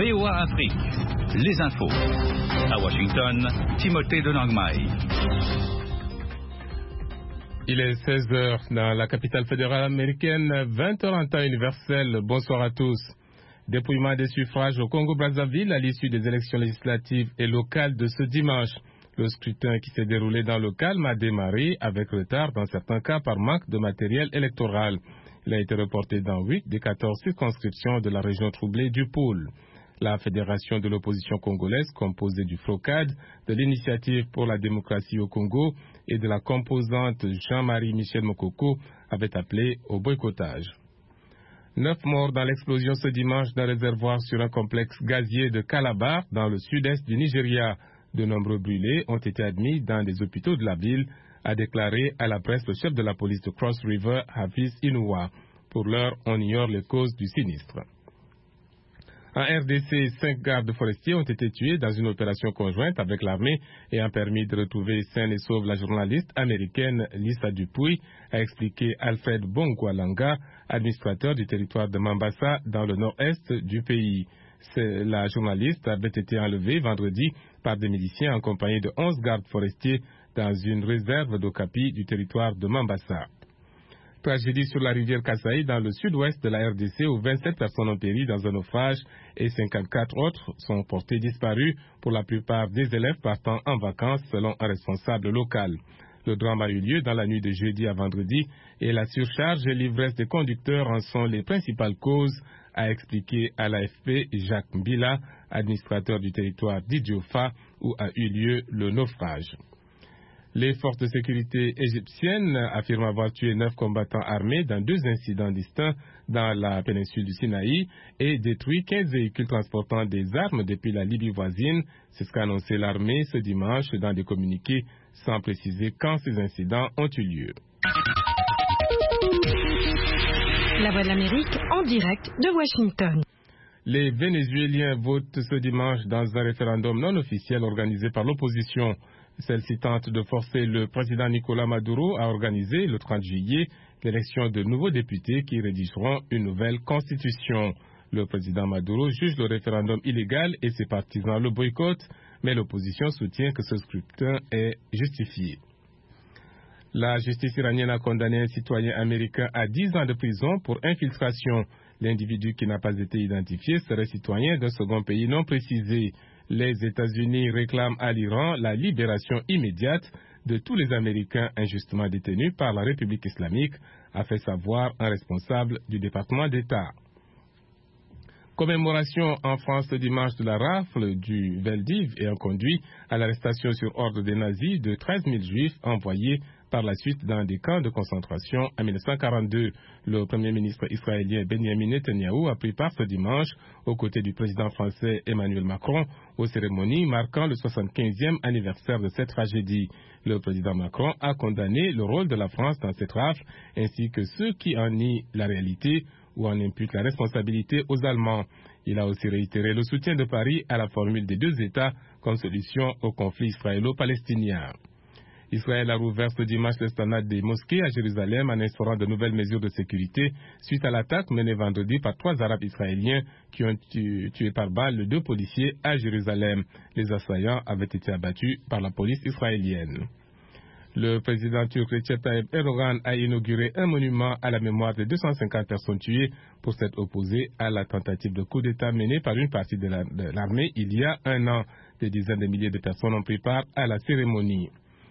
VOA Afrique, les infos. À Washington, Timothée de Langmail. Il est 16h dans la capitale fédérale américaine, 20h en temps universel. Bonsoir à tous. Dépouillement des suffrages au Congo-Brazzaville à l'issue des élections législatives et locales de ce dimanche. Le scrutin qui s'est déroulé dans le calme a démarré avec retard dans certains cas par manque de matériel électoral. Il a été reporté dans 8 des 14 circonscriptions de la région troublée du Pôle. La fédération de l'opposition congolaise, composée du FROCAD, de l'Initiative pour la démocratie au Congo et de la composante Jean-Marie Michel Mokoko, avait appelé au boycottage. 9 morts dans l'explosion ce dimanche d'un réservoir sur un complexe gazier de Calabar, dans le sud-est du Nigeria. De nombreux brûlés ont été admis dans des hôpitaux de la ville, a déclaré à la presse le chef de la police de Cross River, Hafiz Inuwa. Pour l'heure, on ignore les causes du sinistre. En RDC, 5 gardes forestiers ont été tués dans une opération conjointe avec l'armée ayant permis de retrouver saine et sauve la journaliste américaine Lisa Dupuy, a expliqué Alfred Bongwalanga, administrateur du territoire de Mambasa dans le nord-est du pays. La journaliste avait été enlevée vendredi par des miliciens en compagnie de 11 gardes forestiers dans une réserve d'Okapi du territoire de Mambasa. Tragédie sur la rivière Kasaï dans le sud-ouest de la RDC où 27 personnes ont péri dans un naufrage et 54 autres sont portés disparus, pour la plupart des élèves partant en vacances selon un responsable local. Le drame a eu lieu dans la nuit de jeudi à vendredi et la surcharge et l'ivresse des conducteurs en sont les principales causes, a expliqué à l'AFP Jacques Mbila, administrateur du territoire d'Idjofa où a eu lieu le naufrage. Les forces de sécurité égyptiennes affirment avoir tué 9 combattants armés dans 2 incidents distincts dans la péninsule du Sinaï et détruit 15 véhicules transportant des armes depuis la Libye voisine. C'est ce qu'a annoncé l'armée ce dimanche dans des communiqués sans préciser quand ces incidents ont eu lieu. La Voix de l'Amérique en direct de Washington. Les Vénézuéliens votent ce dimanche dans un référendum non officiel organisé par l'opposition. Celle-ci tente de forcer le président Nicolás Maduro à organiser le 30 juillet l'élection de nouveaux députés qui rédigeront une nouvelle constitution. Le président Maduro juge le référendum illégal et ses partisans le boycottent, mais l'opposition soutient que ce scrutin est justifié. La justice iranienne a condamné un citoyen américain à 10 ans de prison pour infiltration. L'individu qui n'a pas été identifié serait citoyen d'un second pays non précisé. Les États-Unis réclament à l'Iran la libération immédiate de tous les Américains injustement détenus par la République islamique, a fait savoir un responsable du département d'État. Commémoration en France ce dimanche de la rafle du Veldiv et un conduit à l'arrestation sur ordre des nazis de 13 000 juifs envoyés par la suite dans des camps de concentration en 1942. Le premier ministre israélien Benjamin Netanyahou a pris part ce dimanche aux côtés du président français Emmanuel Macron aux cérémonies marquant le 75e anniversaire de cette tragédie. Le président Macron a condamné le rôle de la France dans cette rafle ainsi que ceux qui en nient la réalité ou en imputent la responsabilité aux Allemands. Il a aussi réitéré le soutien de Paris à la formule des 2 États comme solution au conflit israélo-palestinien. Israël a rouvert ce dimanche l'esplanade des mosquées à Jérusalem en instaurant de nouvelles mesures de sécurité suite à l'attaque menée vendredi par 3 Arabes israéliens qui ont tué par balle 2 policiers à Jérusalem. Les assaillants avaient été abattus par la police israélienne. Le président turc Recep Tayyip Erdogan a inauguré un monument à la mémoire des 250 personnes tuées pour s'être opposé à la tentative de coup d'État menée par une partie de l'armée il y a un an. Des dizaines de milliers de personnes ont pris part à la cérémonie.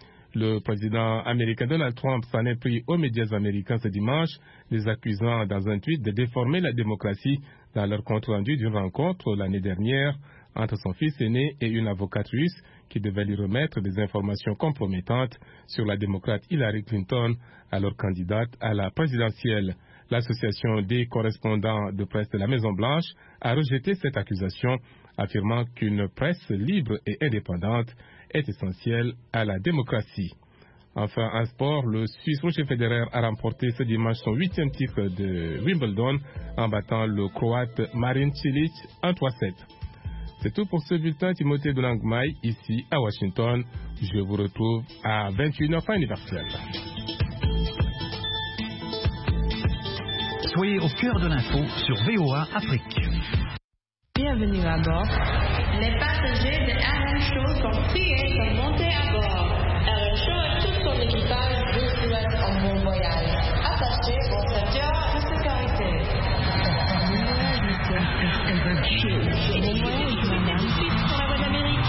Le président américain Donald Trump s'en est pris aux médias américains ce dimanche, les accusant dans un tweet de déformer la démocratie dans leur compte-rendu d'une rencontre l'année dernière entre son fils aîné et une avocate russe qui devait lui remettre des informations compromettantes sur la démocrate Hillary Clinton, alors candidate à la présidentielle. L'association des correspondants de presse de la Maison-Blanche a rejeté cette accusation, affirmant qu'une presse libre et indépendante est essentielle à la démocratie. Enfin, en sport, le Suisse Roger Federer a remporté ce dimanche son 8e titre de Wimbledon en battant le Croate Marin Cilic en 3-7. C'est tout pour ce bulletin. Timothée de Langmail, ici à Washington. Je vous retrouve à 21h fin universelle. Soyez au cœur de l'info sur VOA Afrique. bienvenue à bord. Les passagers de RM Show sont priés de monter à bord. RM Show et tout son équipage vous souhaitent un bon voyage. Attachez vos ceintures de sécurité. RM Show. Bon voyage, madame. Pour la Voix de l'Amérique.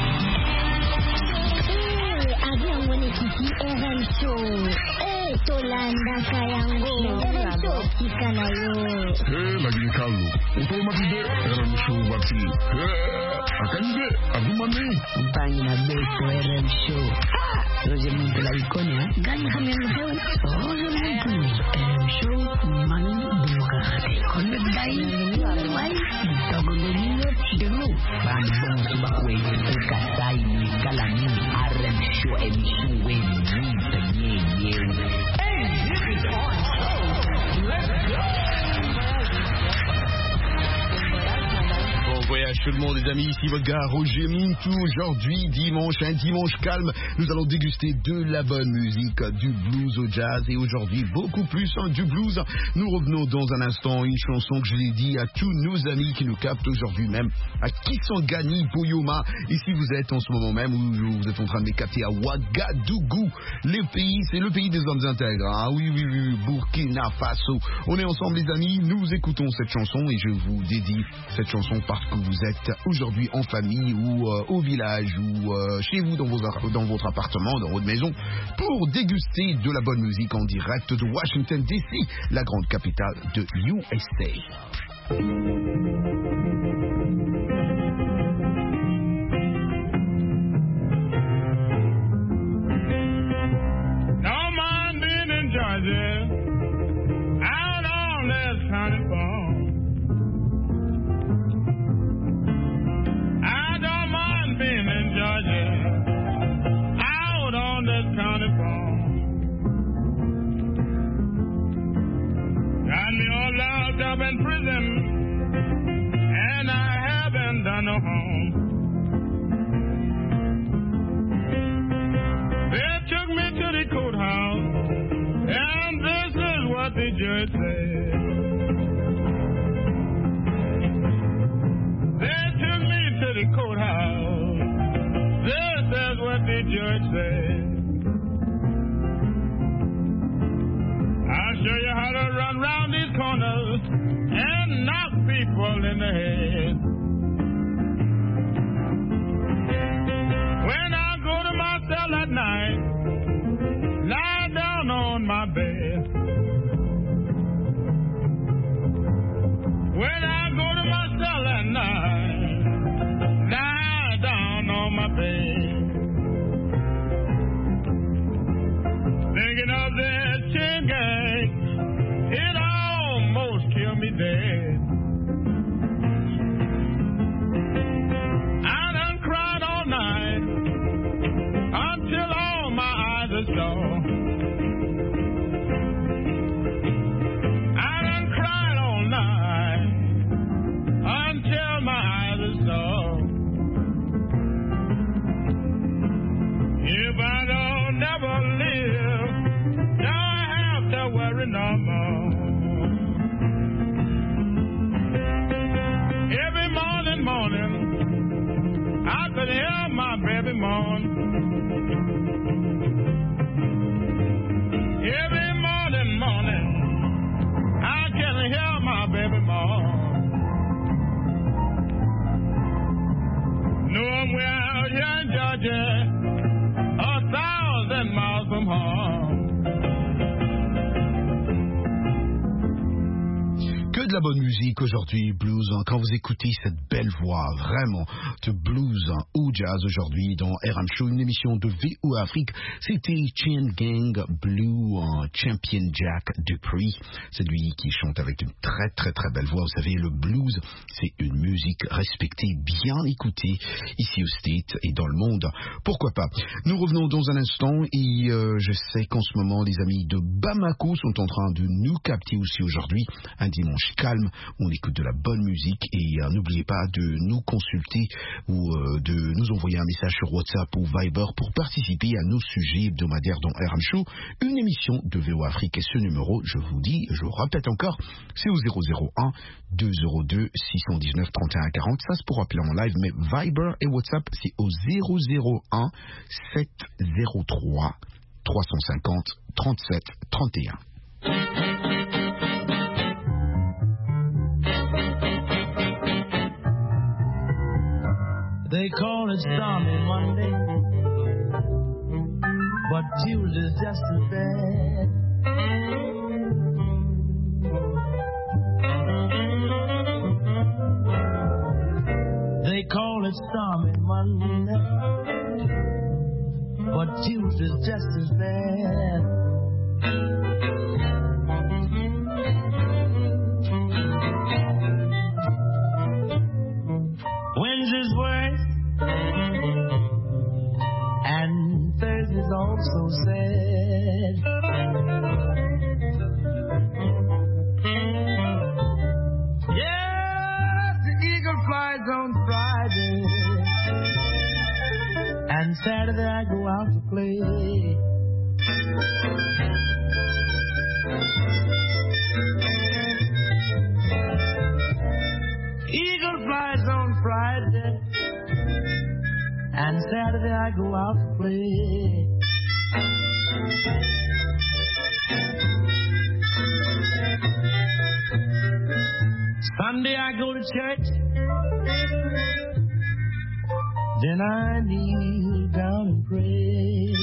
Kiki RM Show. Tolanda Kayango. RM Show. Tikanayo. Lagi Carlo. Untuk matide RM Show bati. Akande agumane. Mpani na beto RM Show. Roger Muntu la ikonia. Gani kami show. Roger Muntu. RM Show. Manu buka. Kono dai. Wai. Togo lelio chidelo. Bambong subakwe. Kasai ni kalani. RM Show emission when we penye yew. Hey, this is on show. Let's go. Bon voyage tout le monde les amis, ici votre gars Roger Mintou. Aujourd'hui dimanche, un dimanche calme, nous allons déguster de la bonne musique, du blues au jazz et aujourd'hui beaucoup plus du blues. Nous revenons dans un instant, une chanson que je l'ai dit à tous nos amis qui nous captent aujourd'hui même, à Kisangani, Boyoma. Et si vous êtes en ce moment même ou vous êtes en train de les capter à Ouagadougou, c'est le pays des hommes intègres, hein. Oui, Burkina Faso. On est ensemble les amis, nous écoutons cette chanson et je vous dédie cette chanson parce que vous êtes aujourd'hui en famille ou au village ou chez vous dans votre appartement, dans votre maison, pour déguster de la bonne musique en direct de Washington DC, la grande capitale de USA. Don't mind being in Georgia, out on this county farm. I don't mind being in Georgia, out on this county farm. Got me all locked up in prison, and I haven't done no harm. They took me to the courthouse, and this is what the judge said. They took me to the courthouse, this is what the judge said. I'll show you how to run round these corners and knock people in the head. When I go to my cell at night, lie down on my bed. When I go to my cell at night, lie down on my bed. Thinking of that chain gang, it almost killed me dead. I done cried all night until all my eyes are sore. I done cried all night until my eyes are sore. If I don't never live, don't have to worry no more. Every morning, I could hear my baby moan. Every morning, I can hear my baby moan. Knowing we're out here in Georgia, 1,000 miles from home. Que de la bonne musique aujourd'hui, blues, hein, quand vous écoutez cette belle voix, vraiment, de blues au jazz aujourd'hui dans RM Show, une émission de VOA Afrique, c'était Chain Gang Blue, Champion Jack Dupree, c'est lui qui chante avec une très très très belle voix. Vous savez, le blues, c'est une musique respectée, bien écoutée ici au States et dans le monde. Pourquoi pas? Nous revenons dans un instant et je sais qu'en ce moment, les amis de Bamako sont en train de nous capter aussi aujourd'hui, un dimanche calme, on écoute de la bonne musique et n'oubliez pas de nous consulter ou de nous envoyer un message sur WhatsApp ou Viber pour participer à nos sujets hebdomadaires dans RM Show, une émission de VOA Afrique. Et ce numéro, je vous répète encore, c'est au 001 202 619 31 40. Ça c'est pour appeler en live, mais Viber et WhatsApp c'est au 001 703 350 37 31. They call it stormy Monday, but Tuesday's just as bad. They call it stormy Monday, but Tuesday's just as bad. Wednesday's worse, and Thursday's also sad. Yes, the eagle flies on Friday, and Saturday I go out to play. Eagle flies on Friday, and Saturday I go out to play. Sunday I go to church, then I kneel down and pray.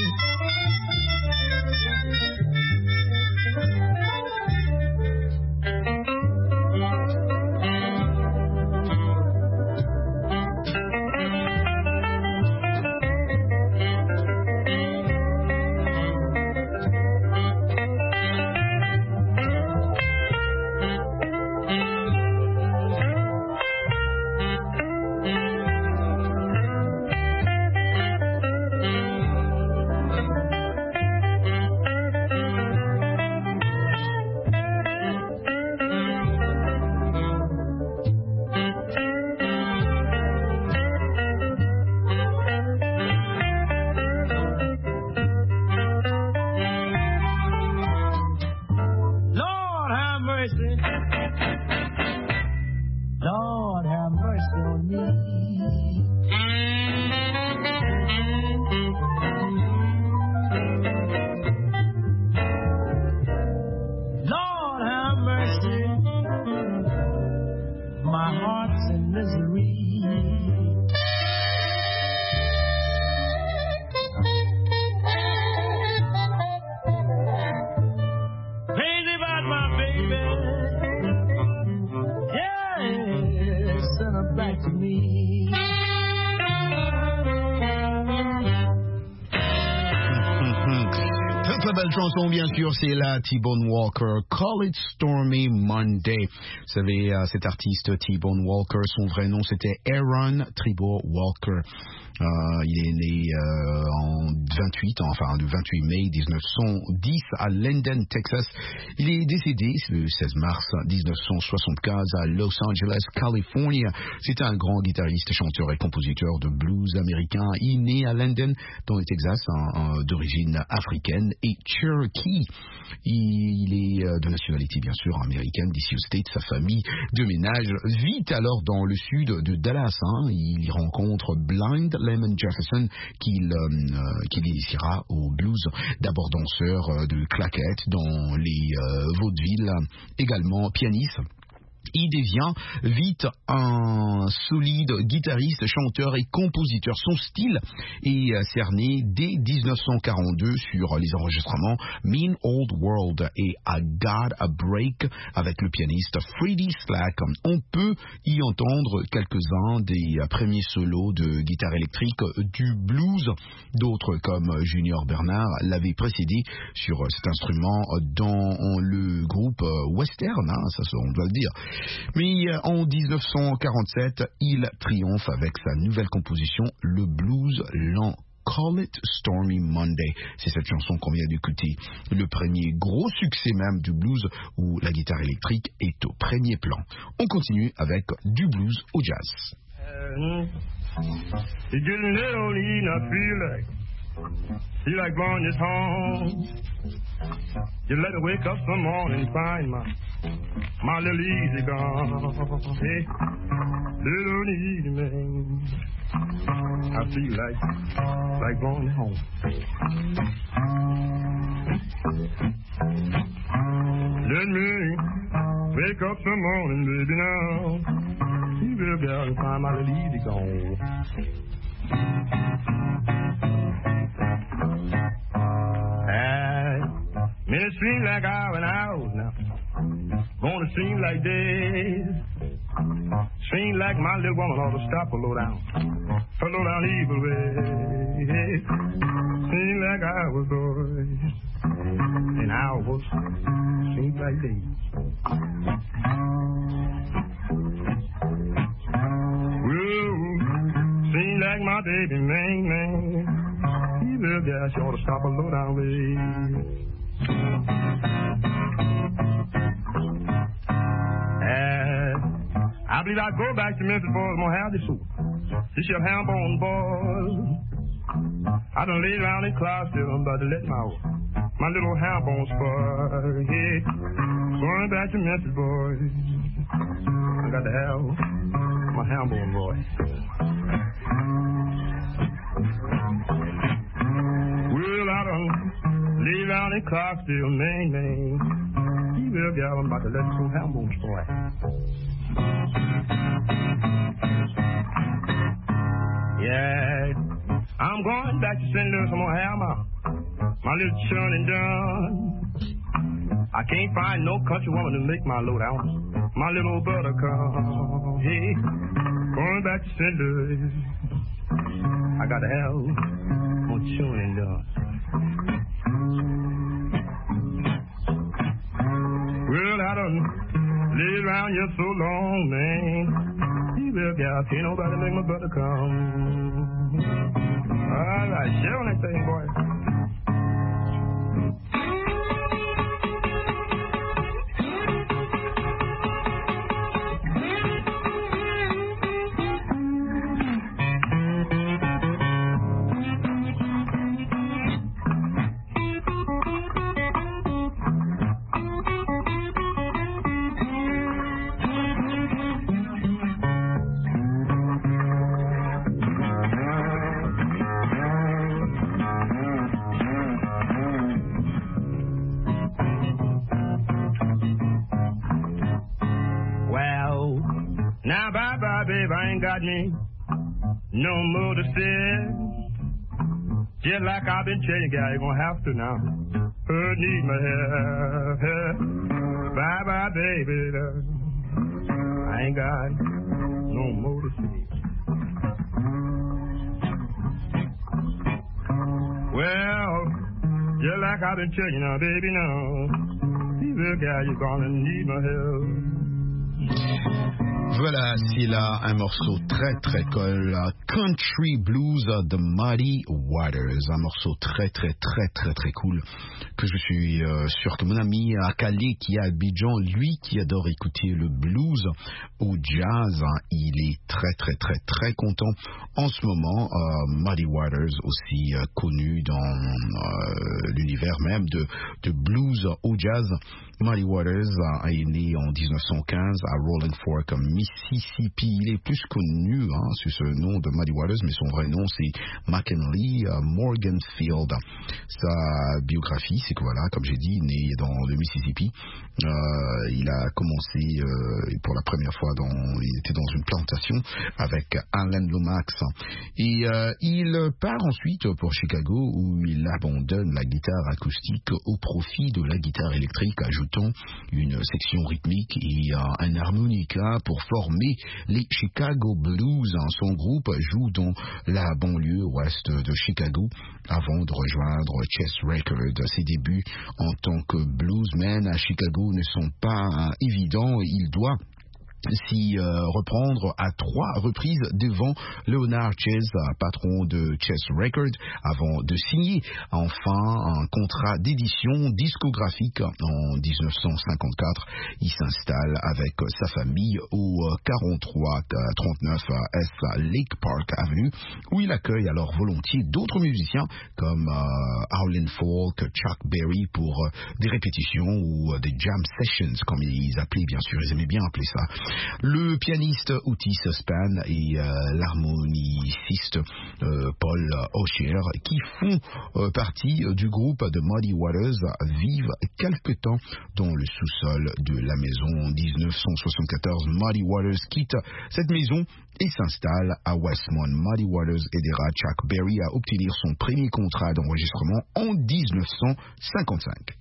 Lord have mercy on me. Lord have mercy. My heart's in misery. Crazy about my baby. Send her back to me. Très belle chanson, bien sûr, c'est la T-Bone Walker, Call It Stormy Monday. Vous savez, cet artiste T-Bone Walker, son vrai nom c'était Aaron Tribor Walker. Il est né le 28 mai 1910 à Linden, Texas. Il est décédé le 16 mars 1975 à Los Angeles, Californie. C'est un grand guitariste, chanteur et compositeur de blues américain. Il est né à Linden, dans le Texas, d'origine africaine et Cherokee. Il est de nationalité, bien sûr, américaine, d'ici aux States. Sa famille de ménage vit alors dans le sud de Dallas. Il y rencontre Blind Lemon Jefferson qu'il initiera au blues, d'abord danseur de claquettes dans les vaudevilles, également pianiste. Il devient vite un solide guitariste, chanteur et compositeur. Son style est cerné dès 1942 sur les enregistrements Mean Old World et I Got a Break avec le pianiste Freddie Slack. On peut y entendre quelques-uns des premiers solos de guitare électrique du blues. D'autres comme Junior Bernard l'avaient précédé sur cet instrument dans le groupe western, ça on doit le dire. Mais en 1947, il triomphe avec sa nouvelle composition, le blues lent Call It Stormy Monday. C'est cette chanson qu'on vient d'écouter. Le premier gros succès même du blues où la guitare électrique est au premier plan. On continue avec du blues au jazz. It's getting little and I feel like going this home. You let me wake up some morning and find my little easy gone. Hey, little easy man, I feel like going home. Let me wake up some morning, baby, now. You will be able to find my little easy gone. May it seem like hours and hours now. Gonna seem like days. Seem like my little woman ought to stop a low down. Her low down evil way. Seem like hours, boys. And hours seem like days. Whoa, seem like my baby man. Evil girl, she ought to stop a low down way. I believe I'll go back to Memphis, boys. I'm gonna have this soup. This your ham bone, boys. I done laid around in Clarksville, I'm about to let my little ham bone spoil. Yeah, going back to Memphis, boys. I got to have my ham bone, boys. Well, I done laid around in Clarksville, man. You will get I'm about to let some ham bone spoil. Yeah, I'm going back to St. Louis. I'm gonna have my little churning done. I can't find no country woman to make my load out. My little buttercup. Hey, going back to St. Louis. I gotta have my churning done. Well, I done laid around here so long, man. Well, gal, can't nobody make my brother come. All right, share on that thing, boy. Now, bye-bye, babe, I ain't got me no more to say. Just like I've been telling you, girl, you're gonna have to now. Need my help. Bye-bye, baby. I ain't got no more to say. Well, just like I've been telling you now, baby, now. Little girl, you're gonna need my help. Voilà, c'est là un morceau très très cool, Country Blues de Muddy Waters, un morceau très très très très très cool que je suis sûr que mon ami à Calais qui est à Abidjan, lui qui adore écouter le blues au jazz, il est très très très très content en ce moment. Muddy Waters aussi connu dans l'univers même de blues au jazz. Muddy Waters est né en 1915 à Rolling Fork, Mississippi. Il est plus connu sous ce nom de Muddy Waters, mais son vrai nom c'est McKinley Morganfield. Sa biographie, c'est que voilà, comme j'ai dit, né dans le Mississippi. Il a commencé pour la première fois il était dans une plantation avec Alan Lomax. Et il part ensuite pour Chicago où il abandonne la guitare acoustique au profit de la guitare électrique, ajoutant une section rythmique et un harmonica pour former les Chicago Blues. Son groupe joue dans la banlieue ouest de Chicago avant de rejoindre Chess Records. Ses débuts en tant que bluesman à Chicago ne sont pas évidents. Il doit s'y reprendre à 3 reprises devant Leonard Chess, patron de Chess Records, avant de signer enfin un contrat d'édition discographique en 1954. Il s'installe avec sa famille au 4339 Est Lake Park Avenue, où il accueille alors volontiers d'autres musiciens comme Howlin' Folk, Chuck Berry pour des répétitions ou des jam sessions, comme ils appelaient, bien sûr, ils aimaient bien appeler ça. Le pianiste Otis Spann et l'harmoniciste Paul Osher, qui font partie du groupe de Muddy Waters, vivent quelque temps dans le sous-sol de la maison. En 1974, Muddy Waters quitte cette maison et s'installe à Westmont. Muddy Waters aidera Chuck Berry à obtenir son premier contrat d'enregistrement en 1955.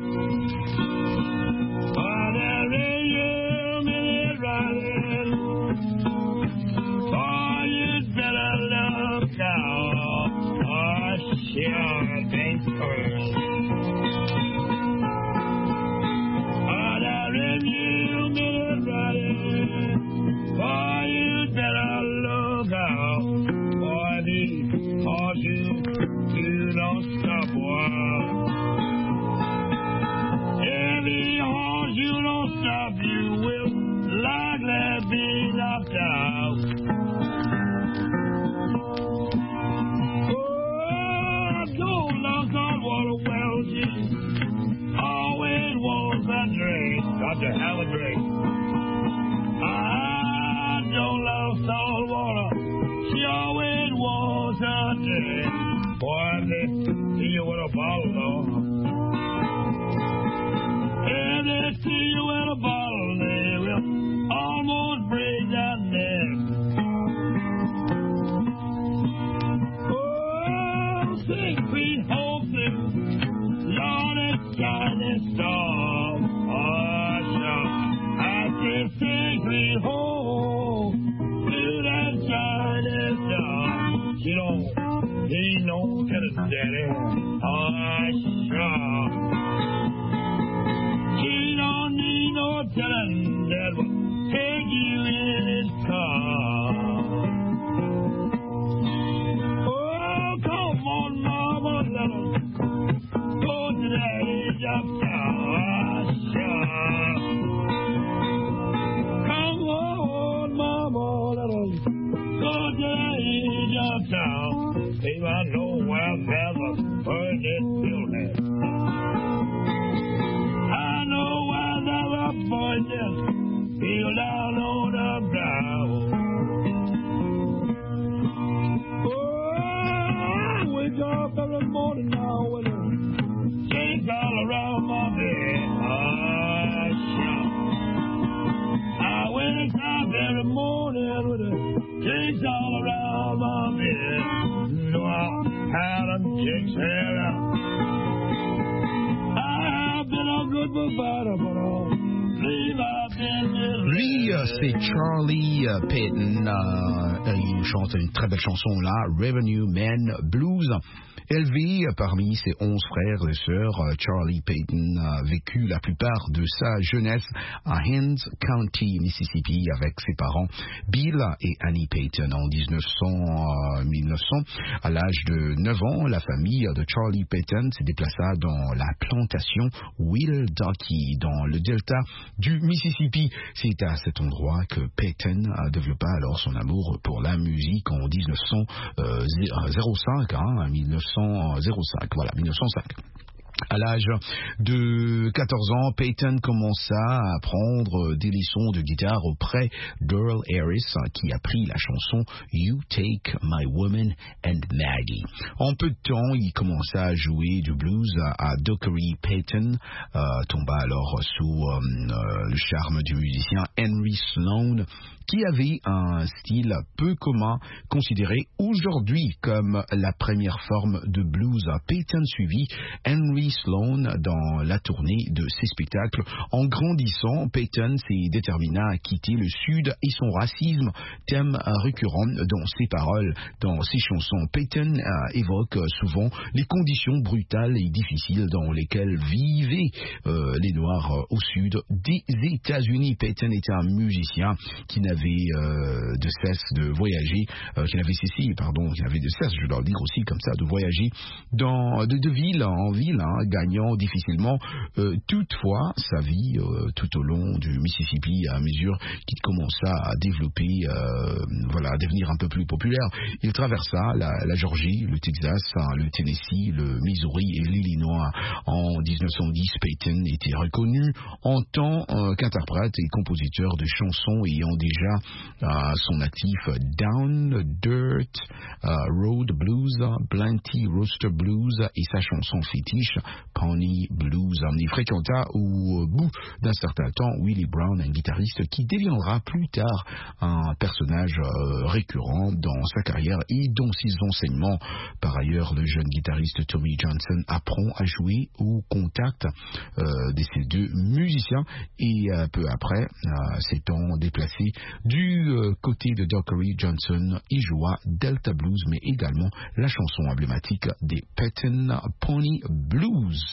To have a drink. I don't love salt water. She always wants a drink. Boy, they see you with a bottle, though. If they see you with a bottle, they will almost break that neck. Oh, sing sweet home, sing. Lord, it's shining star. Sing sweet home to that shining star. She don't need no tennis, daddy. Sure. She don't need no tennis that will take you in his car. Oh, come on, mama, let us go to that age of town. Sure. Town. Babe, I know where there's a burning building. I know where there's a burning field down on the ground. Oh, I wake up every morning now with a shake all around my bed. I wake up every morning with a shakes all around my bed. No, I haven't chicks hair out. I have been a good provider, but I'll leave I've been Lui, c'est Charlie Payton. Il chante une très belle chanson là, Revenue Man Blues. Élevé parmi ses 11 frères et sœurs, Charlie Payton a vécu la plupart de sa jeunesse à Hinds County, Mississippi, avec ses parents Bill et Annie Payton. En 1900, à l'âge de 9 ans, la famille de Charlie Payton se déplaça dans la plantation Will Ducky, dans le delta du Mississippi. C'est à cet endroit que Payton développa alors son amour pour la musique en 1905. À l'âge de 14 ans, Payton commença à apprendre des leçons de guitare auprès d'Earl Harris, qui apprit la chanson You Take My Woman and Maggie. En peu de temps, il commença à jouer du blues à Dockery. Payton tomba alors sous le charme du musicien Henry Sloan, qui avait un style peu commun, considéré aujourd'hui comme la première forme de blues. Payton suivit Henry Sloan dans la tournée de ses spectacles. En grandissant, Peyton s'est déterminé à quitter le Sud et son racisme, thème récurrent dans ses paroles, dans ses chansons. Peyton évoque souvent les conditions brutales et difficiles dans lesquelles vivaient les Noirs au Sud des États-Unis. Peyton était un musicien qui n'avait de cesse de voyager, qui n'avait de cesse, je dois le dire aussi comme ça, de voyager de ville en ville, gagnant difficilement toutefois sa vie tout au long du Mississippi à mesure qu'il commença à développer, à devenir un peu plus populaire. Il traversa la Georgie, le Texas, le Tennessee, le Missouri et l'Illinois. En 1910, Peyton était reconnu en tant qu'interprète et compositeur de chansons ayant déjà à son actif Down Dirt Road Blues, Blanty Rooster Blues et sa chanson fétiche Pony Blues. Il fréquenta au bout d'un certain temps Willie Brown, un guitariste qui deviendra plus tard un personnage récurrent dans sa carrière et dans ses enseignements. Par ailleurs, le jeune guitariste Tommy Johnson apprend à jouer au contact de ces deux musiciens et peu après, s'étant déplacé du côté de Dockery, Johnson y joua Delta Blues, mais également la chanson emblématique des Peyton, Pony Blues.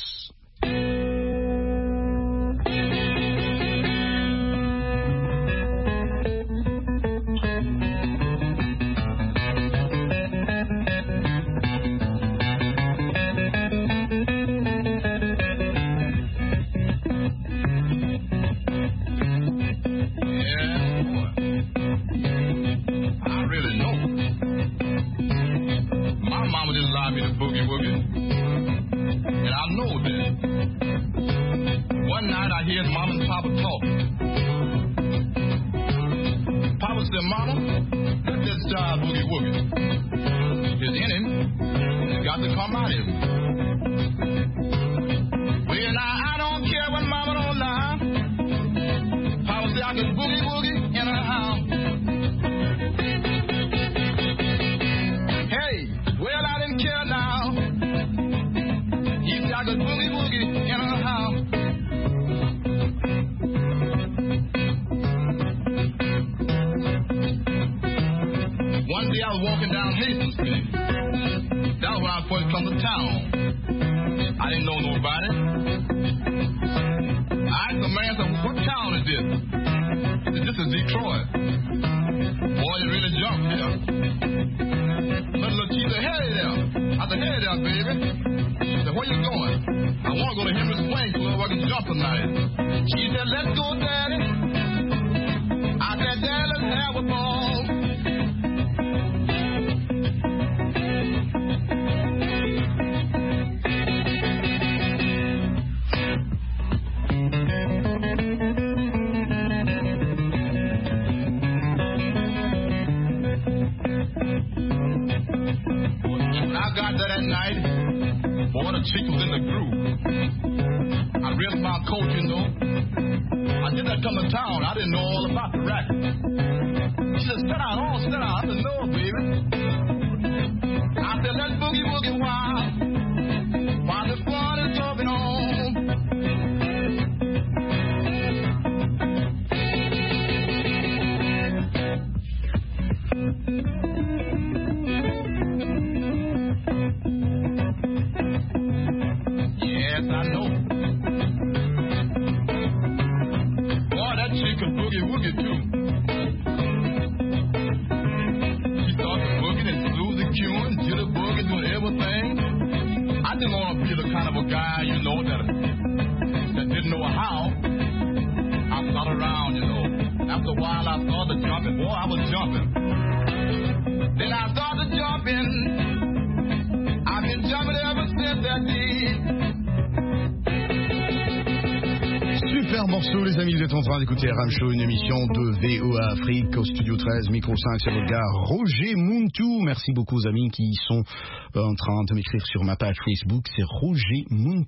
Super morceau, les amis, vous êtes en train d'écouter RM Show, une émission de VOA Afrique au studio 13, micro 5, c'est votre gars Roger Muntu. Merci beaucoup aux amis qui sont en train de m'écrire sur ma page Facebook, c'est Roger Muntu.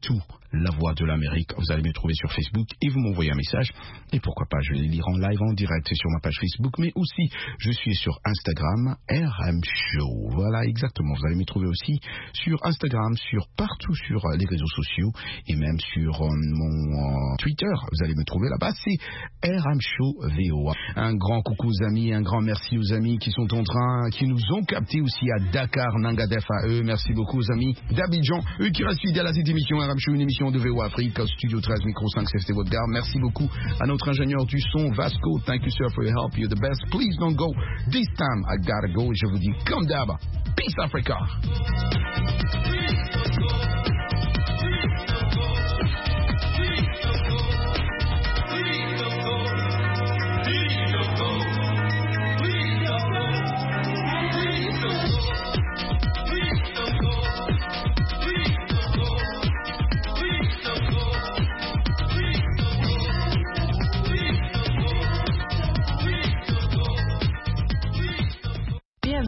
La Voix de l'Amérique. Vous allez me trouver sur Facebook et vous m'envoyez un message. Et pourquoi pas, je vais les lire en live, en direct sur ma page Facebook. Mais aussi, je suis sur Instagram, RM Show. Voilà, exactement. Vous allez me trouver aussi sur Instagram, partout sur les réseaux sociaux et même sur mon Twitter. Vous allez me trouver là-bas. C'est RM Show VOA. Un grand coucou aux amis, un grand merci aux amis qui nous ont captés aussi à Dakar, Nangadef à eux. Merci beaucoup aux amis d'Abidjan, eux qui restent fidèles à cette émission RM Show, une émission de VOA Afrique, au studio 13, micro 5, c'est votre garde. Merci beaucoup à notre ingénieur du son, Vasco. Thank you, sir, for your help. You're the best. Please don't go. This time, I gotta go. Je vous dis, comme d'hab, peace Africa.